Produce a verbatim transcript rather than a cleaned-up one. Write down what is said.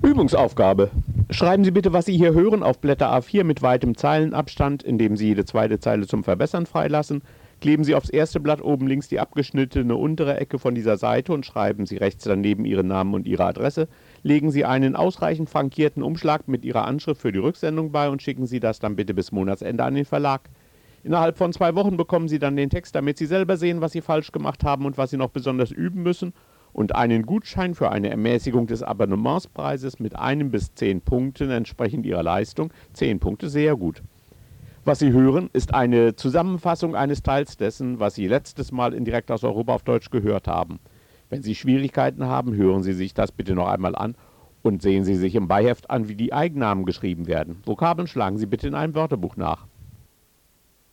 Übungsaufgabe. Schreiben Sie bitte, was Sie hier hören, auf Blätter A vier mit weitem Zeilenabstand, indem Sie jede zweite Zeile zum Verbessern freilassen. Kleben Sie aufs erste Blatt oben links die abgeschnittene untere Ecke von dieser Seite und schreiben Sie rechts daneben Ihren Namen und Ihre Adresse. Legen Sie einen ausreichend frankierten Umschlag mit Ihrer Anschrift für die Rücksendung bei und schicken Sie das dann bitte bis Monatsende an den Verlag. Innerhalb von zwei Wochen bekommen Sie dann den Text, damit Sie selber sehen, was Sie falsch gemacht haben und was Sie noch besonders üben müssen, und einen Gutschein für eine Ermäßigung des Abonnementspreises mit einem bis zehn Punkten entsprechend Ihrer Leistung. Zehn Punkte, sehr gut. Was Sie hören, ist eine Zusammenfassung eines Teils dessen, was Sie letztes Mal in Direkt aus Europa auf Deutsch gehört haben. Wenn Sie Schwierigkeiten haben, hören Sie sich das bitte noch einmal an und sehen Sie sich im Beiheft an, wie die Eigennamen geschrieben werden. Vokabeln schlagen Sie bitte in einem Wörterbuch nach.